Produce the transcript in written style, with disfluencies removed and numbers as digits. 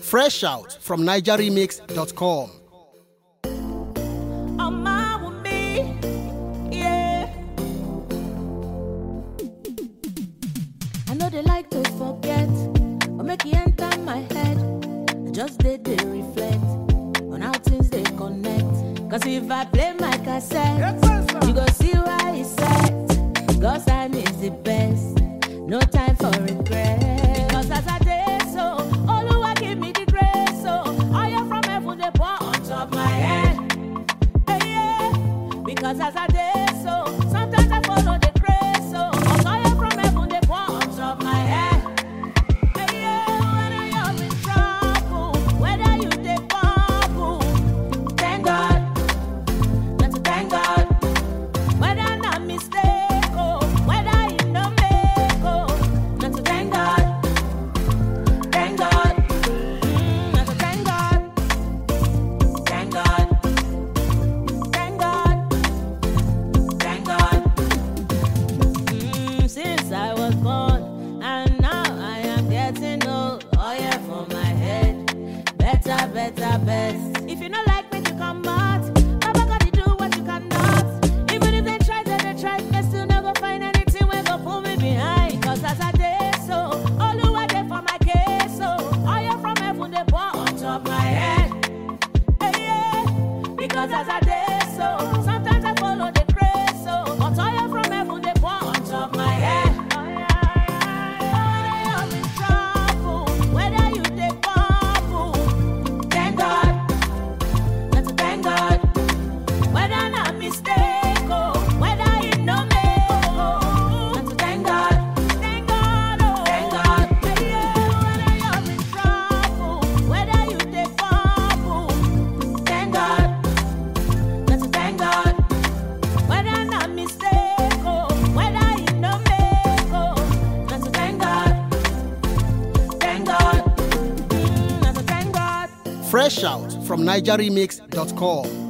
Fresh out from NigerRemix.com. I know they like to forget, or make it enter my head. I just did they reflect on how things they connect. Cause if I play my cassette, you go see why it's set. God's time is the best, no time for regret. Because as I did so, Oluwa give me the grace. So oil from heaven they pour on top my head. Hey, yeah. Because as I did so, sometimes I follow the grace. So oil from heaven they pour on top my head. Hey, yeah. Whether you're in trouble, whether you take bubble, thank God, not to thank God. Whether not mistake, oh, whether you no make, oh, not to thank God, thank God, not to thank God, thank God, thank God, thank God. Since I was born, and now I am getting old. Oh yeah, for my head, better, better, best. If you don't like me, you come out. Baba God, you do what you cannot. Even if they try, they still never find anything where go pull me behind. Cause as I did so, Oluwa dey for my case. So oil from heaven they pour on top my head. Hey, yeah. Because as I did so, sometimes I follow the grace. So but oil from heaven they pour on top my head. Whether you're in trouble, whether you take bubble, thank God, not to thank God. Whether not mistake, oh, whether you no make, oh, not to thank God, oh, thank God. Hey, yeah. Whether you're in trouble, whether you take bubble, thank God, not to thank God. Whether not mistake, oh, whether you no make, oh, not to thank God, not to thank God. Fresh out from NigerRemix.com.